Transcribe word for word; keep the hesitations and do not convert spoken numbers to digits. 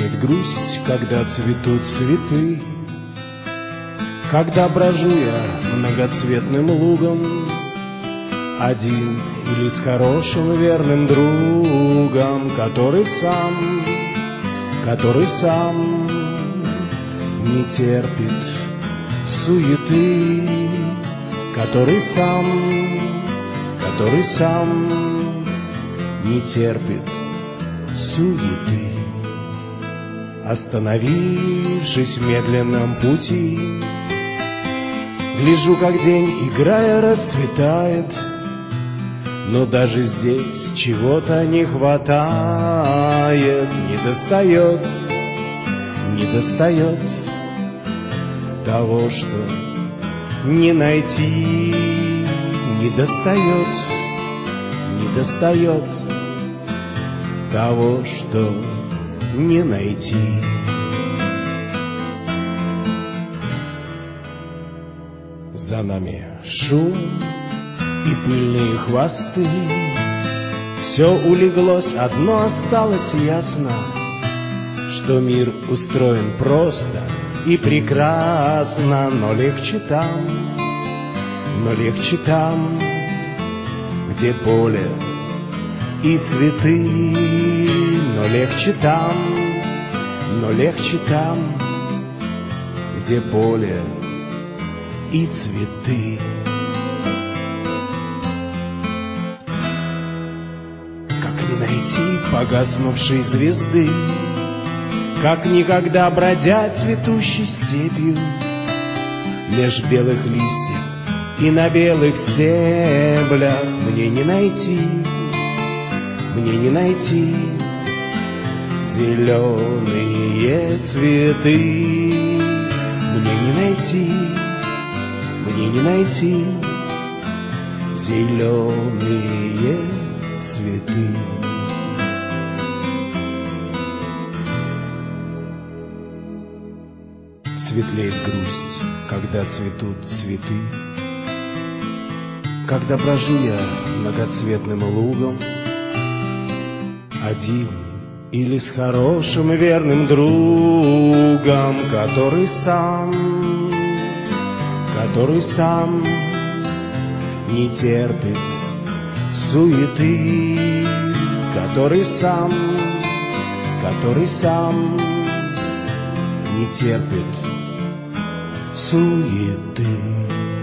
Светлеет грусть, когда цветут цветы, когда брожу я многоцветным лугом, один или с хорошим верным другом, который сам, который сам не терпит суеты, который сам, который сам не терпит суеты. Остановившись в медленном пути, гляжу, как день, играя, расцветает, но даже здесь чего-то не хватает, не достает, не достает того, что не найти, не достает, не достает того, что не найти. За нами шум и пыльные хвосты, все улеглось, одно осталось ясно, что мир устроен просто и прекрасно, но легче там, но легче там, где поле и цветы, но легче там, но легче там, где поле и цветы. Как не найти погаснувшей звезды, как никогда бродя цветущей степью меж белых листьев и на белых стеблях, мне не найти, мне не найти зеленые цветы, мне не найти, мне не найти зеленые цветы. Светлеет грусть, когда цветут цветы, когда брожу я многоцветным лугом, один или с хорошим и верным другом, который сам, который сам не терпит суеты, который сам, который сам не терпит суеты.